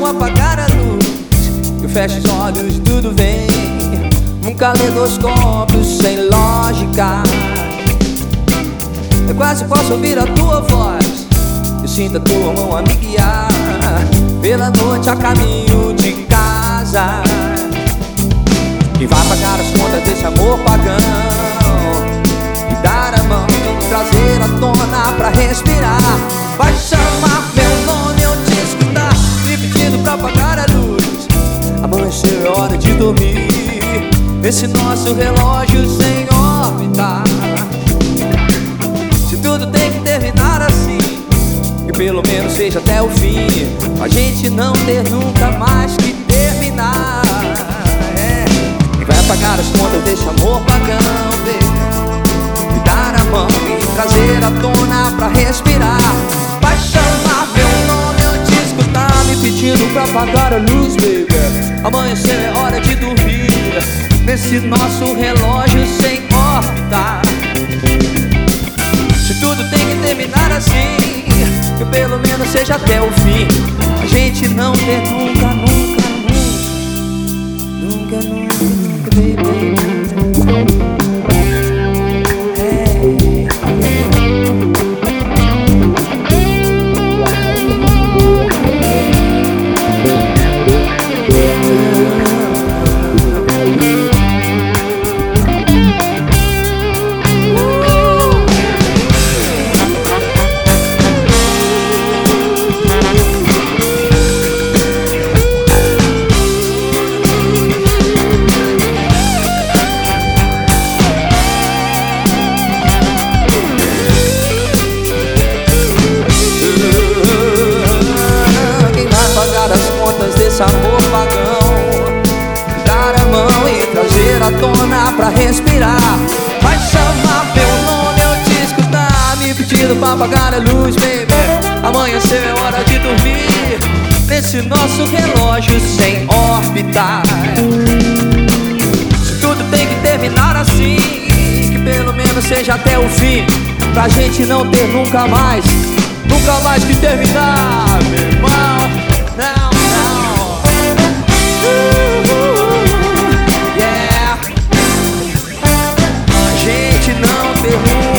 apagar a luz, eu fecho os olhos, tudo vem. Um caleidoscópio sem lógica. Eu quase posso ouvir a tua voz, eu sinto a tua mão a me guiar pela noite a caminho de casa. E vai pagar as contas desse amor pagão, e dar a mão e trazer à tona pra respirar. Vai chamar meu nome, eu te escutar, me pedindo pra apagar a luz. Amanheceu, é hora de dormir, esse nosso relógio sem órbita. Se tudo tem que terminar assim, que pelo menos seja até o fim, a gente não ter nunca mais que terminar. E vai apagar as contas desse amor pagão, baby, e dar a mão e trazer à tona pra respirar. Vai chamar meu nome, eu te escutar, me pedindo pra apagar a luz, baby. Amanhecer, é hora de dormir, nesse nosso relógio sem órbita. Se tudo tem que terminar assim, que pelo menos seja até o fim, a gente não ter nunca, nunca, nunca, nunca, nunca, baby. Desse amor pagão, dar a mão e trazer à tona pra respirar. Vai chamar meu nome, eu te escutar, me pedindo pra apagar a luz, baby. Amanheceu, é hora de dormir, nesse nosso relógio sem órbita. Se tudo tem que terminar assim, que pelo menos seja até o fim, pra gente não ter nunca mais, nunca mais que terminar, meu irmão. Não. Yeah. A gente não derruba.